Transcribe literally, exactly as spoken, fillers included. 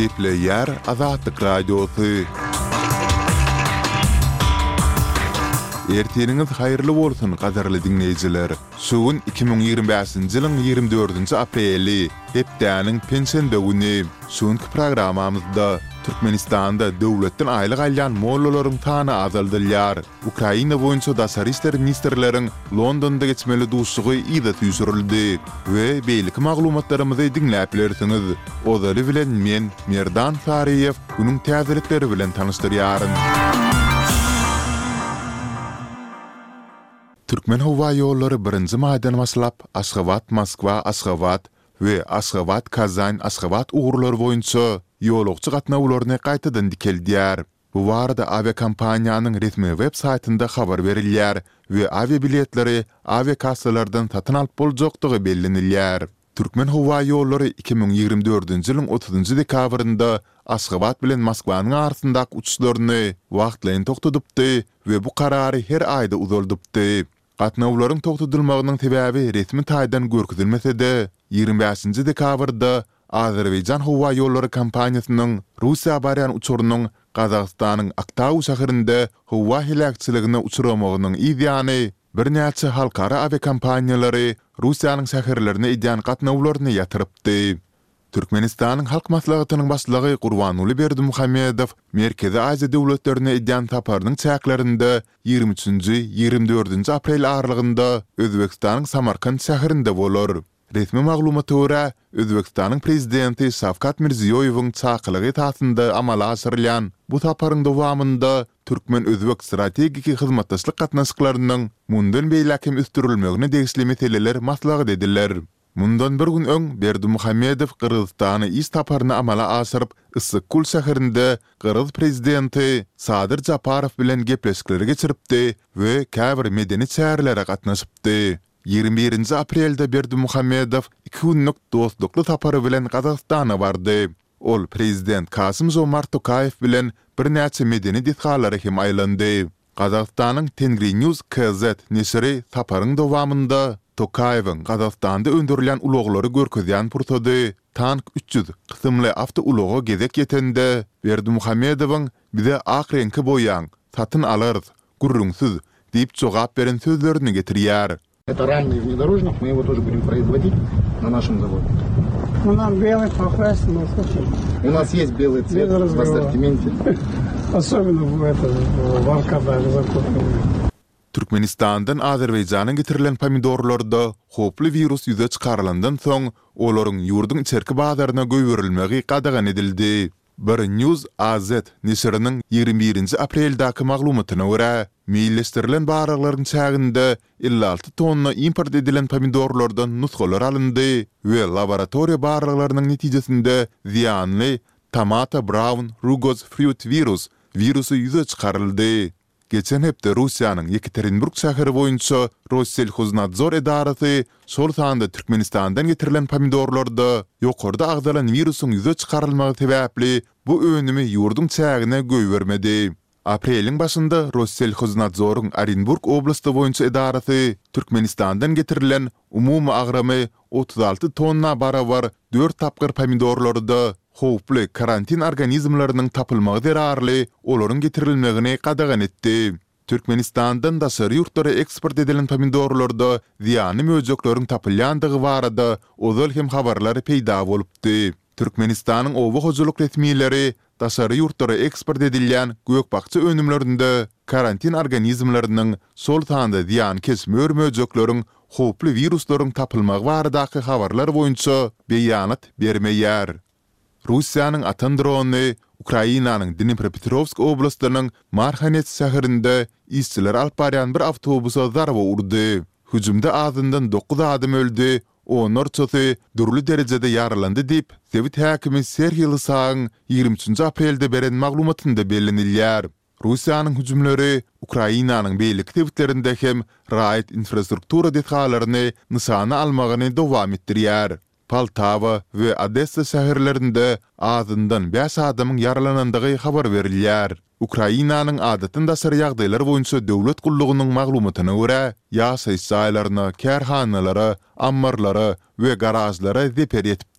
Geple yer Azatlyk Radiosu. Erteniňiz haýyrly bolsun gadarly dinleýijiler. Şugun iki bin ýigrimä beşinji ýylyň ýigrimä dördünji apreli, hepdäniň pensiýa güni. Şuňky programamyzda Türkmenistanda döwletden aýlyk alýan mollalaryň tany azaldylýar. Ukraina boýunça daşary işler ministrleriň Londonda geçmeli duşugy ýa-da tüýsürildi we beýlik maglumatlarymyzy dinläp bilersiňiz. Ozary bilen men Merdan Fariýew günüň täzelikleri bilen tanyşdyrýaryn. Türkmen Hawa ýollary birinji maýdan başlap Aşgabat, Moskwa, Aşgabat we Aşgabat, Kazan, Aşgabat uğurlary boýunça ýolagçy gatnawlaryny gaýtadan dikeldýär. Bu barada aviakompaniýanyň resmi web saýtynda habar berilýär we aviabiletleri aviakassalardan satyn alyp boljakdygy bellenilýär. Türkmen Hawa ýollary iki bin ýigrimä dördünji ýylyň otuzynjy dekabrynda Aşgabat bilen Moskwanyň arasyndaky uçuşlaryny wagtlaýyn toktadypdy we bu karary her aýda uzaldypdy. Gatnawlaryň toktatylmagynyň sebäbi resmi taýdan görkezilmese de ýigrimä beşinji dekabrda Azerbaýjan Hawa ýollary kompaniýasynyň Russiýa barýan uçurunyň Gazagstanyň Aktau şäherinde hawa helakçylygyna uçuramagynyň ýa-ni bir näçe halkara aviakompaniýalary Russiýanyň şäherlerine edýän gatnawlaryny ýatyrypdy. Türkmenistanyň halk maslahatynyň başlygy Gurbanuly Berdimuhammedow Merkezi Aziýa döwletlerine edýän taparynyň çäklerinde ýigrimä üçünji ýigrimä dördünji aprel aralygynda Özbekistanyň Samarkand şäherinde bolar. Resmi maglumata görä Özbekistanyň prezidenti Şavkat Mirziýoýewiň çakylygy tasynda amala aşyrylýan bu taparyň dowamında Türkmen Özbek strategik hyzmatdaşlyk gatnaşyklarynyň mundan beýlekim üstürilmegine degişli meseleler maslahat ediler. Mundan bir gün öň Berdimuhammedow Kırgızstany is taparyny amala aşyryp Issykul şäherinde Kırgız prezidenti Sadyr Japarow bilen gepleşikleri geçiripdi we käbir medeni çäherlere gatnaşypdy. ýigrimä birinji aprelde Berdimuhammedow iki günlük dostlukly tapary bilen Gazagstana bardy. Ol prezident Kasym-Jomart Tokayew bilen bir näçe medeni dithalary hem aýlandy. Gazagstanyň Tengri News K Z nesiri taparyň dowamında Tokayewiň Gazagstanda öndürilen uloglary görkezýän pursady Tank üç ýüz kysymly awto ulogy gezek ýetende Berdimuhammedowyň bize ak reňki boýan satyn alarys gurrunsyz diýip jogap beren sözlerini getirýär. Это ранний внедорожник, мы его тоже будем производить на нашем заводе. У нас белый покрасен, но слушай. У нас есть белый цвет в ассортименте. Особенно в это, в Аркадах закуплены. Türkmenistandan Azerbaýjana getirilen pomidorlarda hoply virus ýüze çykarylandan soň olaryň ýurdun içerki bazaryna göýberilmegi gadagan edildi. Bir News A Z nesiriniň ýigrimä birinji apreldäki maglumatyna görä, meýilleşdirilen baraklaryň çäginde elli alty tonna import edilen pomidorlardan nusgalar alındy we laboratoriýa baraklarynyň netijesinde ziýanly Tomata Brown Rugose fruit virus virusy ýüze çykaryldy. Geçen hepde Russiýanyň Yekaterinburg şäheri boýunça Rossellhoznadzor edarasy şol sanda Türkmenistandan getirilen pomidorlarda ýokarda agzalan virusyň ýüze çykarylmagy sebäpli bu önümi ýurdun çägine göýbermedi. Apreliň başynda Rossellhoznadzor'un Orenburg oblasti boýunça edarasy Türkmenistandan getirilen umumy agramy otuz alty tonna barabar dört tapgyr pomidorlarda howply karantin organizmlarynyň tapylmagy zerarly olaryň getirilmegine gadagan etdi. Türkmenistandan daşary ýurtlara eksport edilen pomidorlarda ziýanly möjeklerin tapylýandygy barada ozal hem habarlary peýda bolupdy. Türkmenistanyň owa hojaluk resmiýetleri daşary ýurtlara eksport edilýän gökbakçy önümlerinde karantin organizmlarynyň sol tanda ziýan kesmör möjekleriň howply viruslaryň tapylmagy baradaky habarlar boýunça beýanat bermeýär. Russiýanyň atan drony Ukrainanyň Dnipropetrovsk oblastynyň Marhanets şäherinde işçiler alyp barýan bir awtobusa zarba urdy. Hüjümde azyndan dokuz adam öldü, onlar çoğu durly derejede yaralandy diýip Sowet häkimi Serhiy Lysagyň ýigrimä üçünji aprelde beren maglumatynda bellenilýär. Russiýanyň hüjümleri Ukrainanyň beýlik tewitlerinde hem raýat infrastruktura dethalaryny nysana almagyny dowam etdirýär. Poltava we Odessa şäherlerinde azyndan beş adamyň yaralanandygy habar berilýär. Ukrainanyň adatyn daşary ýagdaýlar boýunça döwlet gullugynyň maglumatyna görä, ýaşaýyş jaýlaryna, kärhanalara, ammarlara we garajlara zeper